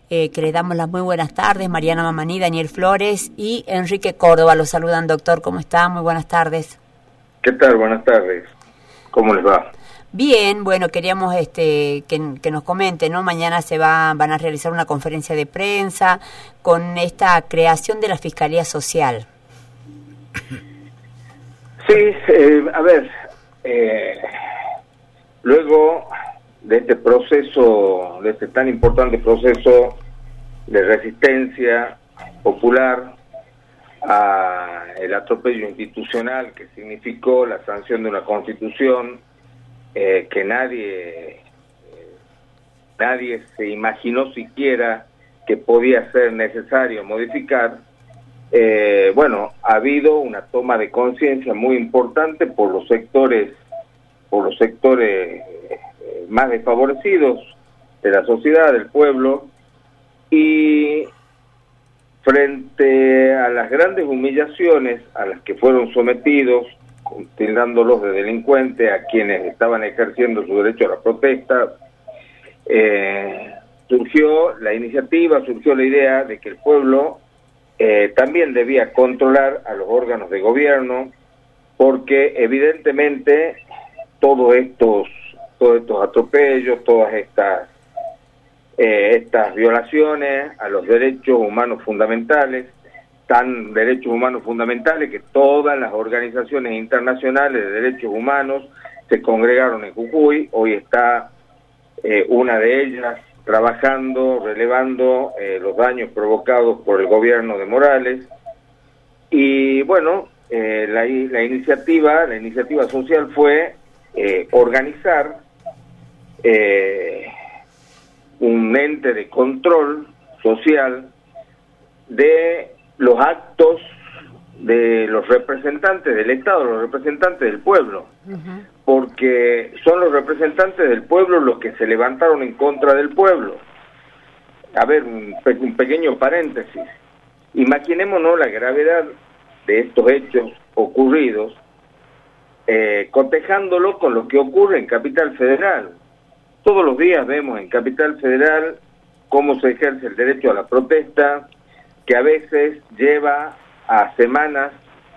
que le damos las muy buenas tardes. Mariana Mamani, Daniel Flores y Enrique Córdoba. Los saludan, doctor. ¿Cómo está? Muy buenas tardes. ¿Qué tal? Buenas tardes. ¿Cómo les va? Bien, bueno, queríamos que nos comente, ¿no? Mañana van a realizar una conferencia de prensa con esta creación de la Fiscalía Social. Sí, a ver, luego de este proceso, de este tan importante proceso de resistencia popular a el atropello institucional que significó la sanción de una constitución que nadie se imaginó siquiera que podía ser necesario modificar, bueno, ha habido una toma de conciencia muy importante por los sectores más desfavorecidos de la sociedad, del pueblo, y frente a las grandes humillaciones a las que fueron sometidos, tildándolos de delincuentes a quienes estaban ejerciendo su derecho a la protesta, surgió la idea de que el pueblo también debía controlar a los órganos de gobierno, porque evidentemente todos estos atropellos, todas estas violaciones a los derechos humanos fundamentales, tan derechos humanos fundamentales que todas las organizaciones internacionales de derechos humanos se congregaron en Jujuy. Hoy está una de ellas trabajando, relevando los daños provocados por el gobierno de Morales. Y bueno, la iniciativa social fue organizar un ente de control social de los actos de los representantes del Estado, los representantes del pueblo, porque son los representantes del pueblo los que se levantaron en contra del pueblo. A ver, un pequeño paréntesis. Imaginémonos la gravedad de estos hechos ocurridos, cotejándolo con lo que ocurre en Capital Federal. Todos los días vemos en Capital Federal cómo se ejerce el derecho a la protesta, que a veces lleva a semanas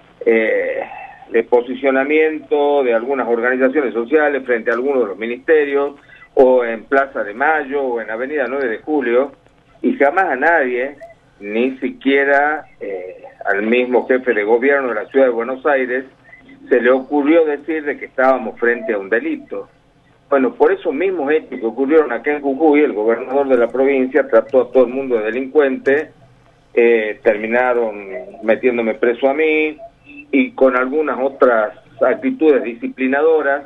de posicionamiento de algunas organizaciones sociales frente a algunos de los ministerios, o en Plaza de Mayo, o en Avenida 9 de Julio, y jamás a nadie, ni siquiera al mismo jefe de gobierno de la ciudad de Buenos Aires, se le ocurrió decir de que estábamos frente a un delito. Bueno, por esos mismos hechos que ocurrieron acá en Jujuy, el gobernador de la provincia trató a todo el mundo de delincuente, terminaron metiéndome preso a mí, y con algunas otras actitudes disciplinadoras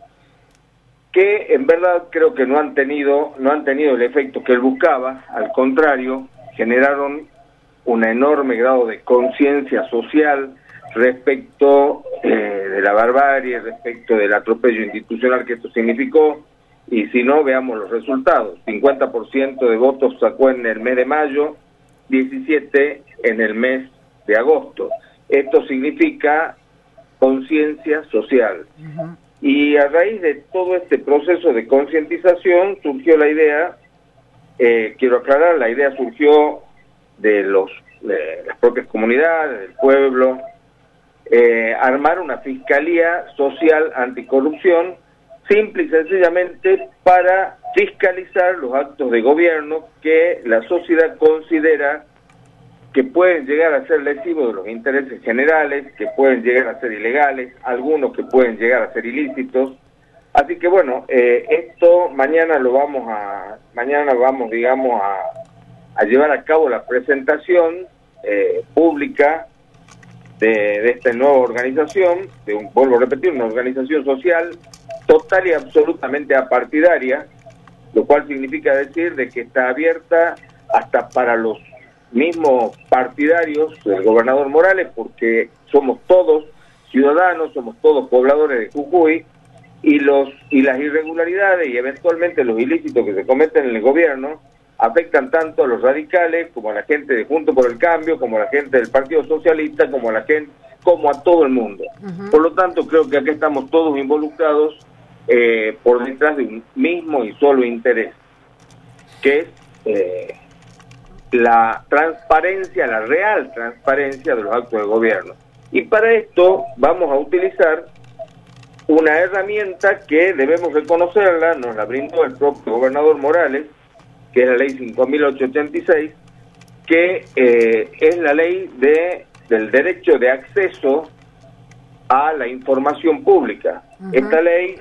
que en verdad creo que no han tenido el efecto que él buscaba. Al contrario, generaron un enorme grado de conciencia social respecto de la barbarie, respecto del atropello institucional que esto significó. Y si no, veamos los resultados. 50% de votos sacó en el mes de mayo, 17 en el mes de agosto. Esto significa conciencia social. Y a raíz de todo este proceso de concientización surgió la idea, quiero aclarar, la idea surgió de las propias comunidades, del pueblo, armar una fiscalía social anticorrupción, simple y sencillamente para fiscalizar los actos de gobierno que la sociedad considera que pueden llegar a ser lesivos de los intereses generales, que pueden llegar a ser ilegales, algunos que pueden llegar a ser ilícitos. Así que bueno, esto mañana vamos, digamos, a llevar a cabo la presentación pública de esta nueva organización, vuelvo a repetir, una organización social total y absolutamente apartidaria, lo cual significa decir de que está abierta hasta para los mismos partidarios del gobernador Morales, porque somos todos ciudadanos, somos todos pobladores de Jujuy, y las irregularidades y eventualmente los ilícitos que se cometen en el gobierno afectan tanto a los radicales como a la gente de Juntos por el Cambio, como a la gente del Partido Socialista, como a todo el mundo. Por lo tanto, creo que acá estamos todos involucrados por detrás de un mismo y solo interés, que es la transparencia, la real transparencia de los actos de gobierno. Y para esto vamos a utilizar una herramienta que debemos reconocerla, nos la brindó el propio gobernador Morales, que es la ley 5.886, que es la ley del derecho de acceso a la información pública. Esta ley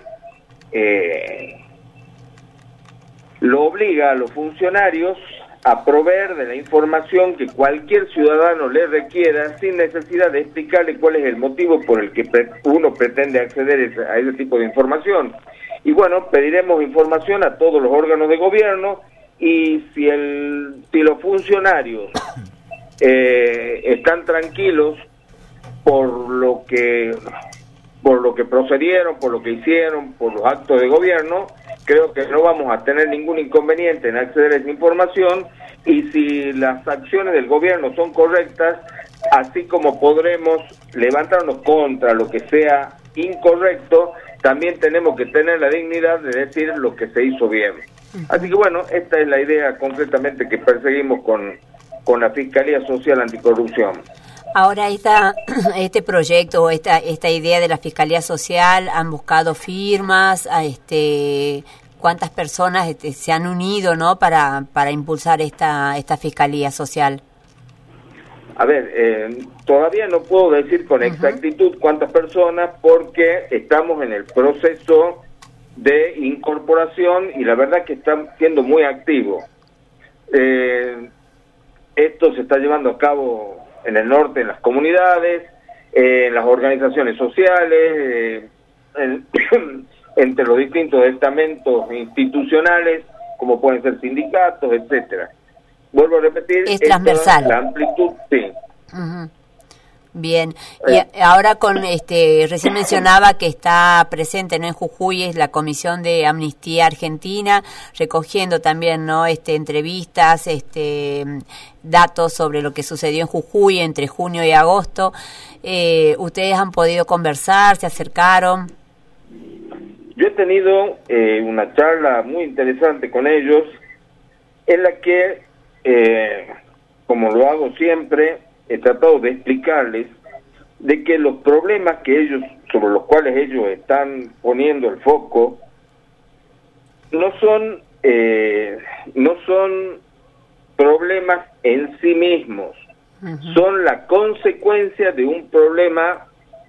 lo obliga a los funcionarios a proveer de la información que cualquier ciudadano le requiera sin necesidad de explicarle cuál es el motivo por el que uno pretende acceder a ese tipo de información. Y bueno, pediremos información a todos los órganos de gobierno, y si los funcionarios están tranquilos por lo que procedieron, por lo que hicieron, por los actos de gobierno, creo que no vamos a tener ningún inconveniente en acceder a esa información. Y si las acciones del gobierno son correctas, así como podremos levantarnos contra lo que sea incorrecto, también tenemos que tener la dignidad de decir lo que se hizo bien. Así que bueno, esta es la idea concretamente que perseguimos con la Fiscalía Social Anticorrupción. Ahora este proyecto o esta idea de la Fiscalía Social, ¿han buscado firmas? ¿Cuántas personas se han unido, no, para impulsar esta Fiscalía Social? A ver, todavía no puedo decir con exactitud cuántas personas, porque estamos en el proceso de incorporación y la verdad que están siendo muy activos. Esto se está llevando a cabo en el norte, en las comunidades, en las organizaciones sociales, entre los distintos estamentos institucionales, como pueden ser sindicatos, etcétera. Vuelvo a repetir, es transversal. La amplitud, sí. Bien, y ahora recién mencionaba que está presente, ¿no?, en Jujuy, es la Comisión de Amnistía Argentina, recogiendo también, ¿no?, entrevistas, datos sobre lo que sucedió en Jujuy entre junio y agosto. ¿Ustedes han podido conversar, se acercaron? Yo he tenido una charla muy interesante con ellos, en la que, como lo hago siempre, he tratado de explicarles de que los problemas sobre los cuales ellos están poniendo el foco no son problemas en sí mismos, son la consecuencia de un problema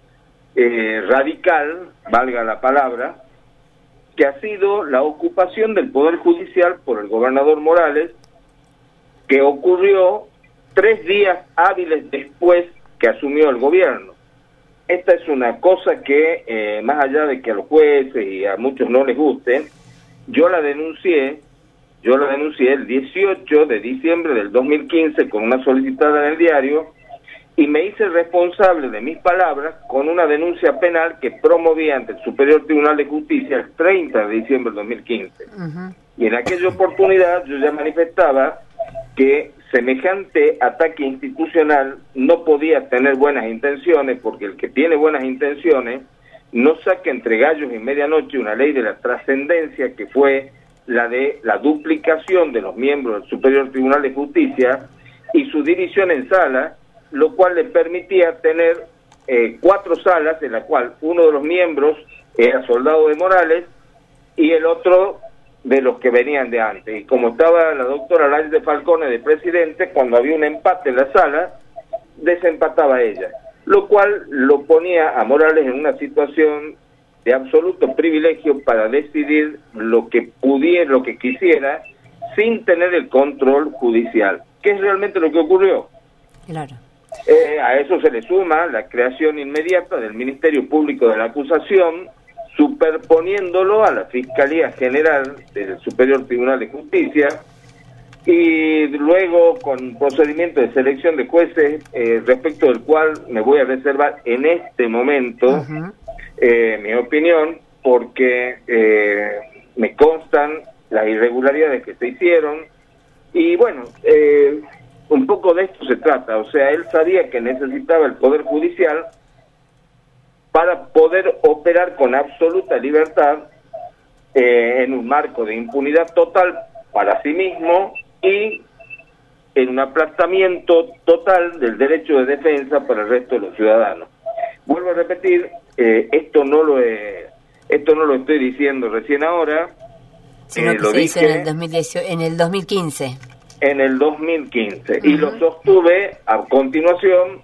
radical, valga la palabra, que ha sido la ocupación del Poder Judicial por el gobernador Morales, que ocurrió 3 días hábiles después que asumió el gobierno. Esta es una cosa que, más allá de que a los jueces y a muchos no les guste, yo la denuncié el 18 de diciembre del 2015 con una solicitada en el diario, y me hice responsable de mis palabras con una denuncia penal que promoví ante el Superior Tribunal de Justicia el 30 de diciembre del 2015. Y en aquella oportunidad yo ya manifestaba que semejante ataque institucional no podía tener buenas intenciones, porque el que tiene buenas intenciones no saca entre gallos y medianoche una ley de la trascendencia, que fue la de la duplicación de los miembros del Superior Tribunal de Justicia y su división en salas, lo cual le permitía tener 4 salas, en la cual uno de los miembros era soldado de Morales y el otro de los que venían de antes. Y como estaba la doctora Laís de Falcone de presidente, cuando había un empate en la sala, desempataba ella, lo cual lo ponía a Morales en una situación de absoluto privilegio para decidir lo que pudiera, lo que quisiera, sin tener el control judicial, que es realmente lo que ocurrió. Claro. A eso se le suma la creación inmediata del Ministerio Público de la Acusación, superponiéndolo a la Fiscalía General del Superior Tribunal de Justicia, y luego con procedimiento de selección de jueces, respecto del cual me voy a reservar en este momento mi opinión, porque me constan las irregularidades que se hicieron, y bueno, un poco de esto se trata. O sea, él sabía que necesitaba el Poder Judicial para poder operar con absoluta libertad, en un marco de impunidad total para sí mismo, y en un aplastamiento total del derecho de defensa para el resto de los ciudadanos. Vuelvo a repetir, esto no lo estoy diciendo recién ahora, sino que lo se hizo dije en el 2015. En el 2015, y lo sostuve a continuación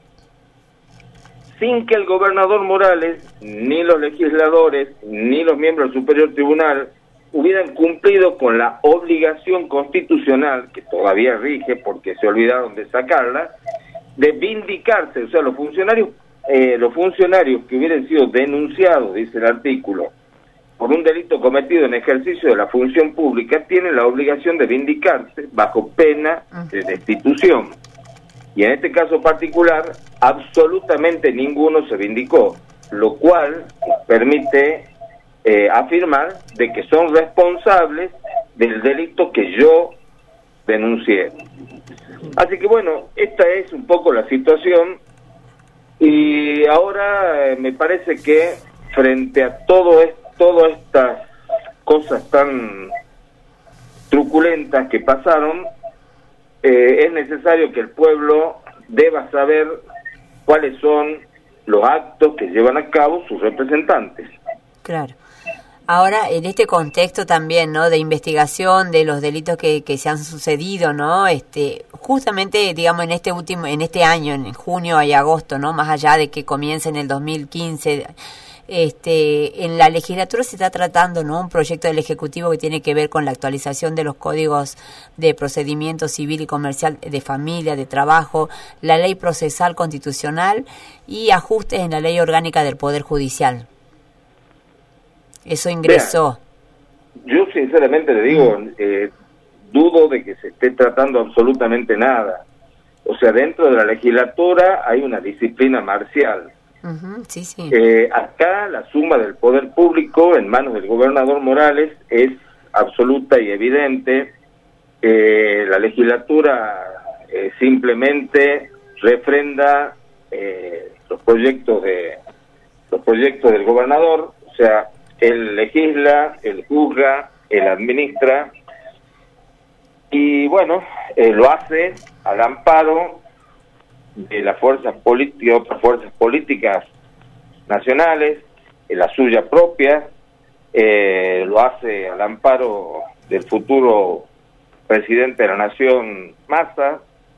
sin que el gobernador Morales, ni los legisladores, ni los miembros del Superior Tribunal hubieran cumplido con la obligación constitucional, que todavía rige porque se olvidaron de sacarla, de vindicarse. O sea, los funcionarios que hubieran sido denunciados, dice el artículo, por un delito cometido en ejercicio de la función pública, tienen la obligación de vindicarse bajo pena de destitución. Y en este caso particular, absolutamente ninguno se vindicó, lo cual permite afirmar de que son responsables del delito que yo denuncié. Así que bueno, esta es un poco la situación, y ahora me parece que frente a todas estas cosas tan truculentas que pasaron, es necesario que el pueblo deba saber cuáles son los actos que llevan a cabo sus representantes. Claro. Ahora, en este contexto también, ¿no?, de investigación de los delitos que se han sucedido, ¿no?, justamente, digamos, en este año, en junio y agosto, ¿no?, más allá de que comience en el 2015, en la legislatura se está tratando, ¿no?, un proyecto del Ejecutivo que tiene que ver con la actualización de los códigos de procedimiento civil y comercial de familia, de trabajo, la ley procesal constitucional y ajustes en la ley orgánica del Poder Judicial. Eso ingresó. Yo sinceramente le digo, dudo de que se esté tratando absolutamente nada. O sea, dentro de la legislatura hay una disciplina marcial. Sí, sí. Acá la suma del poder público en manos del gobernador Morales es absoluta y evidente. La legislatura simplemente refrenda los proyectos del gobernador. O sea, él legisla, él juzga, él administra, y bueno, lo hace al amparo de las fuerzas políticas, otras fuerzas políticas nacionales, la suya propia, lo hace al amparo del futuro presidente de la Nación, Massa,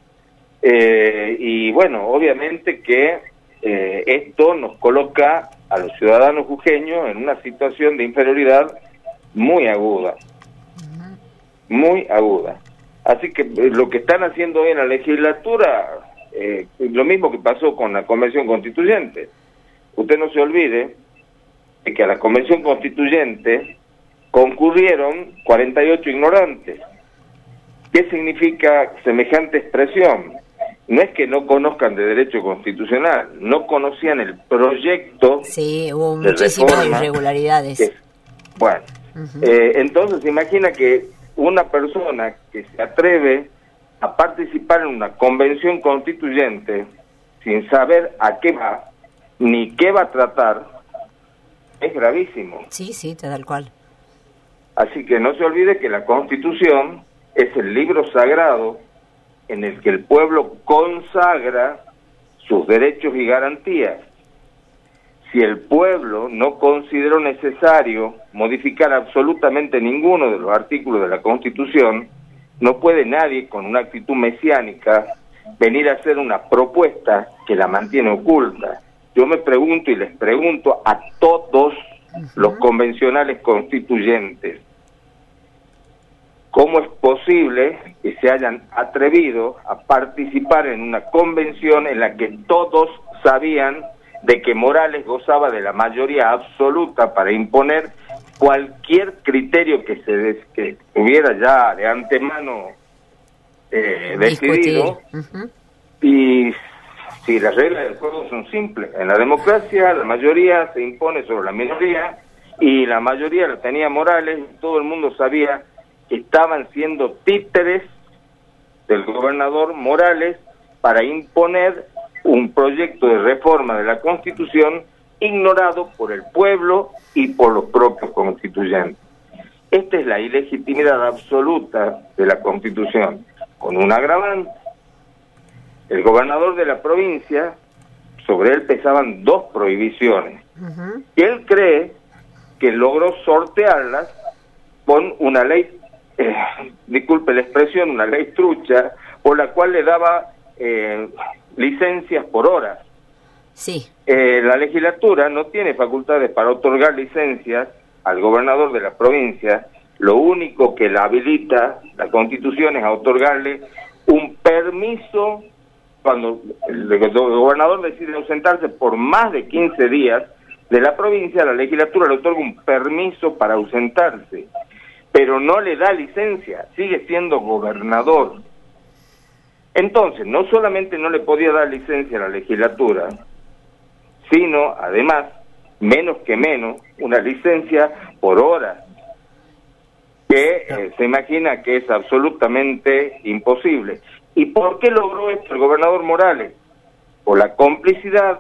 y bueno, obviamente que esto nos coloca a los ciudadanos jujeños en una situación de inferioridad muy aguda, muy aguda. Así que lo que están haciendo hoy en la legislatura, lo mismo que pasó con la Convención Constituyente. Usted no se olvide de que a la Convención Constituyente concurrieron 48 ignorantes. ¿Qué significa semejante expresión? No es que no conozcan de derecho constitucional, no conocían el proyecto. Sí, hubo muchísimas irregularidades. Bueno, entonces imagina que una persona que se atreve a participar en una convención constituyente sin saber a qué va, ni qué va a tratar, es gravísimo. Sí, sí, tal cual. Así que no se olvide que la Constitución es el libro sagrado en el que el pueblo consagra sus derechos y garantías. Si el pueblo no consideró necesario modificar absolutamente ninguno de los artículos de la Constitución, no puede nadie con una actitud mesiánica venir a hacer una propuesta que la mantiene oculta. Yo me pregunto y les pregunto a todos los convencionales constituyentes, ¿cómo es posible que se hayan atrevido a participar en una convención en la que todos sabían de que Morales gozaba de la mayoría absoluta para imponer cualquier criterio que que hubiera ya de antemano decidido? Y si las reglas del juego son simples, en la democracia la mayoría se impone sobre la minoría, y la mayoría la tenía Morales, y todo el mundo sabía que estaban siendo títeres del gobernador Morales para imponer un proyecto de reforma de la Constitución ignorado por el pueblo y por los propios constituyentes. Esta es la ilegitimidad absoluta de la Constitución, con un agravante, el gobernador de la provincia, sobre él pesaban 2 prohibiciones. Y él cree que logró sortearlas con una ley, disculpe la expresión, una ley trucha, por la cual le daba licencias por horas. Sí. La legislatura no tiene facultades para otorgar licencias al gobernador de la provincia. Lo único que la habilita la Constitución es a otorgarle un permiso cuando el gobernador decide ausentarse por más de 15 días de la provincia. La legislatura le otorga un permiso para ausentarse, pero no le da licencia, sigue siendo gobernador. Entonces, no solamente no le podía dar licencia a la legislatura, sino, además, menos que menos, una licencia por hora, que se imagina que es absolutamente imposible. ¿Y por qué logró esto el gobernador Morales? Por la complicidad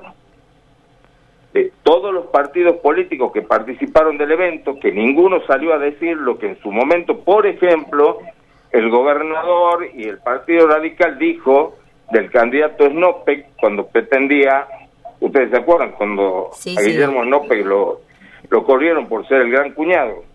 de todos los partidos políticos que participaron del evento, que ninguno salió a decir lo que en su momento, por ejemplo, el gobernador y el Partido Radical dijo del candidato Snoppek cuando pretendía, ustedes se acuerdan, cuando a Guillermo Snoppek lo corrieron por ser el gran cuñado.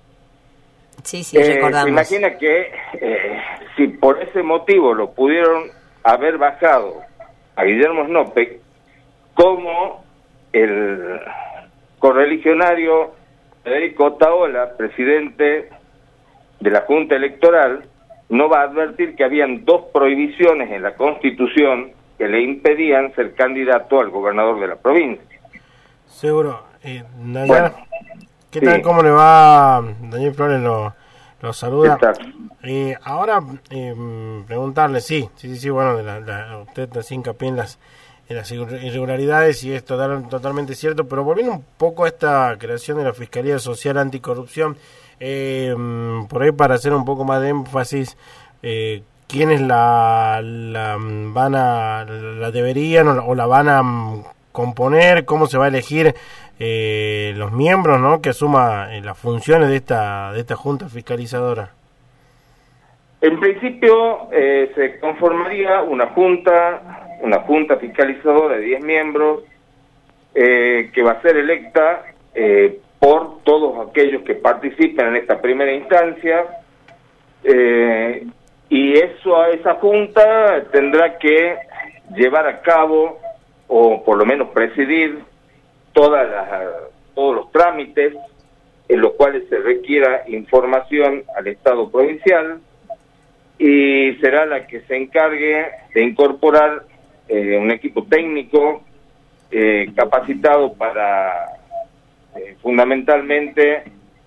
Sí, recordamos. Se imagina que si por ese motivo lo pudieron haber bajado a Guillermo Snoppek, como el correligionario Federico Otaola, presidente de la Junta Electoral, no va a advertir que habían 2 prohibiciones en la Constitución que le impedían ser candidato al gobernador de la provincia. Seguro. Daniel, bueno, ¿qué tal? ¿Cómo le va? Daniel Flores lo saluda. Ahora, preguntarle, sí, bueno, usted hace hincapié en las irregularidades y es totalmente cierto, pero volviendo un poco a esta creación de la Fiscalía Social Anticorrupción, por ahí para hacer un poco más de énfasis, ¿quiénes la deberían o la van a componer? ¿Cómo se va a elegir los miembros, ¿no?, que asuma las funciones de esta Junta Fiscalizadora? En principio se conformaría una junta fiscalizadora de 10 miembros que va a ser electa por todos aquellos que participen en esta primera instancia, y esa junta tendrá que llevar a cabo, o por lo menos presidir, todos los trámites en los cuales se requiera información al Estado provincial, y será la que se encargue de incorporar un equipo técnico capacitado para fundamentalmente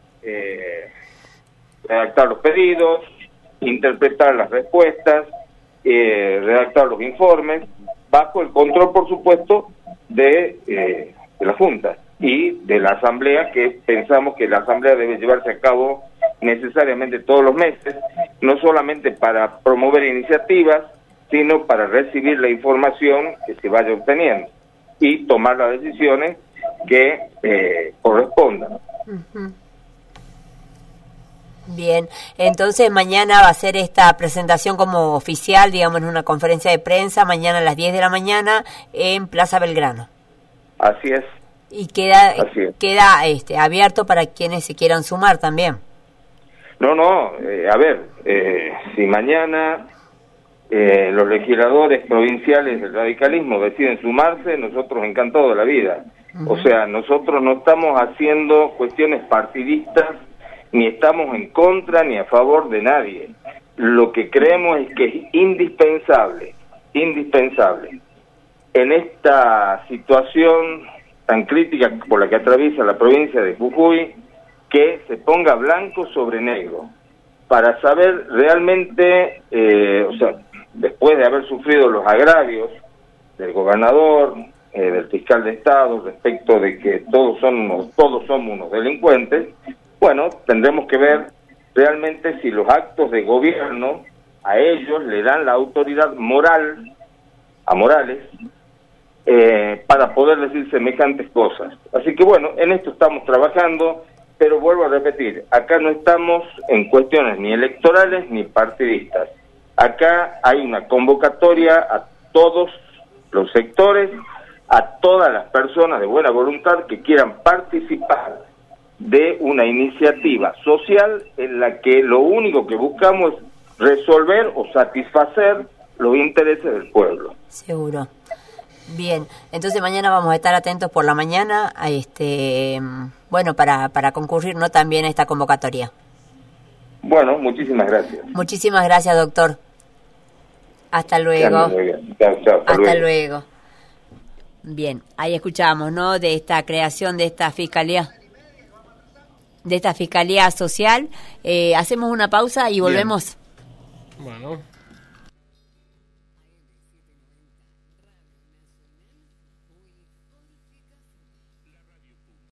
redactar los pedidos, interpretar las respuestas, redactar los informes, bajo el control, por supuesto, de la Junta y de la Asamblea, que pensamos que la Asamblea debe llevarse a cabo necesariamente todos los meses, no solamente para promover iniciativas, sino para recibir la información que se vaya obteniendo y tomar las decisiones que correspondan. Uh-huh. Bien, entonces mañana va a ser esta presentación como oficial, digamos, en una conferencia de prensa, mañana a las 10 de la mañana en Plaza Belgrano. Así es. Y queda abierto para quienes se quieran sumar también. Si mañana los legisladores provinciales del radicalismo deciden sumarse, nosotros encantados de la vida. Uh-huh. O sea, nosotros no estamos haciendo cuestiones partidistas, ni estamos en contra ni a favor de nadie. Lo que creemos es que es indispensable, en esta situación tan crítica por la que atraviesa la provincia de Jujuy, que se ponga blanco sobre negro, para saber realmente, después de haber sufrido los agravios del gobernador, del fiscal de Estado, respecto de que todos somos unos delincuentes, bueno, tendremos que ver realmente si los actos de gobierno a ellos le dan la autoridad moral a Morales para poder decir semejantes cosas. Así que bueno, en esto estamos trabajando, pero vuelvo a repetir, acá no estamos en cuestiones ni electorales ni partidistas. Acá hay una convocatoria a todos los sectores, a todas las personas de buena voluntad que quieran participar de una iniciativa social en la que lo único que buscamos es resolver o satisfacer los intereses del pueblo. Seguro. Bien, entonces mañana vamos a estar atentos por la mañana a bueno, para concurrir, ¿no?, también a esta convocatoria. Bueno, muchísimas gracias. Muchísimas gracias, doctor. Hasta luego. Chao, hasta luego. Bien, ahí escuchamos, ¿no?, de esta creación de esta fiscalía social. Hacemos una pausa y volvemos. Bien. Bueno.